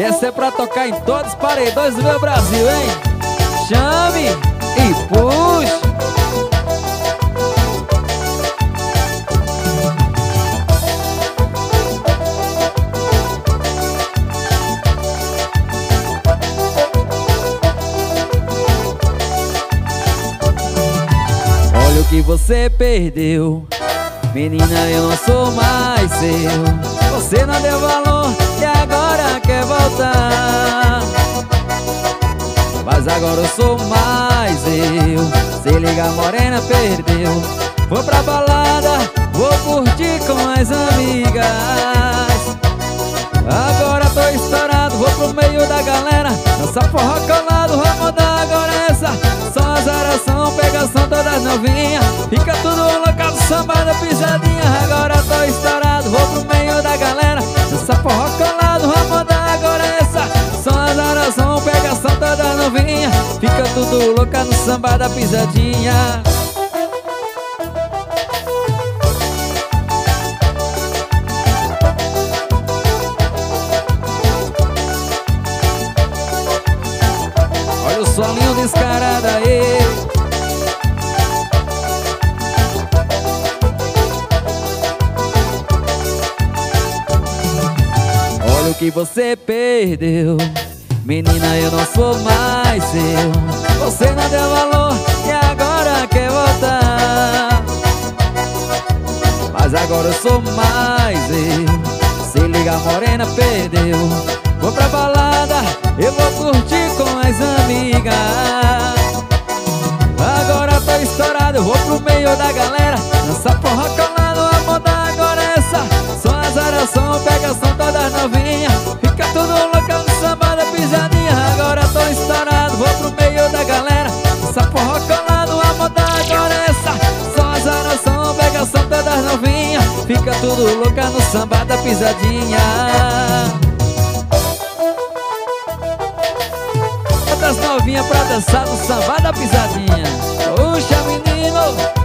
E essa é pra tocar em todos os paredões do meu Brasil, hein? Chame e puxe. Olha o que você perdeu, menina, eu não sou mais seu. Você não deu valor e agora quer voltar. Mas agora eu sou mais eu. Se liga, morena, perdeu. Vou pra balada, vou curtir com as amigas. Agora tô estourado, vou pro meio da galera. Dança forró colado, vou mudar agora essa. Só azaração, pegação, todas novinhas. Fica tudo loucado, samba da pisadinha. Agora tô estourado, vou pro meio da galera. Dança forró colado, vou mudar agora essa. Só azaração, pegação, todas novinhas. Fica tudo louca no samba da pisadinha. Olha o solinho descarado aí. Olha o que você perdeu, menina, eu não sou mais seu. Você não deu valor e agora quer voltar. Mas agora eu sou mais eu. Se liga, morena, perdeu. Vou pra balada, eu vou curtir com as amigas. Agora tô estourado, eu vou pro meio da galera. Dança forró colado, a moda agora é essa. Só azaração, pegação, todas novinhas. Fica tudo louca no samba da pisadinha. Agora tô estourado, vou pro meio da galera. Dança forró colado, a moda agora é essa. Só azaração, pegação, todas novinhas. Fica tudo louca no samba da pisadinha. Outras novinhas pra dançar no samba da pisadinha. Puxa, menino!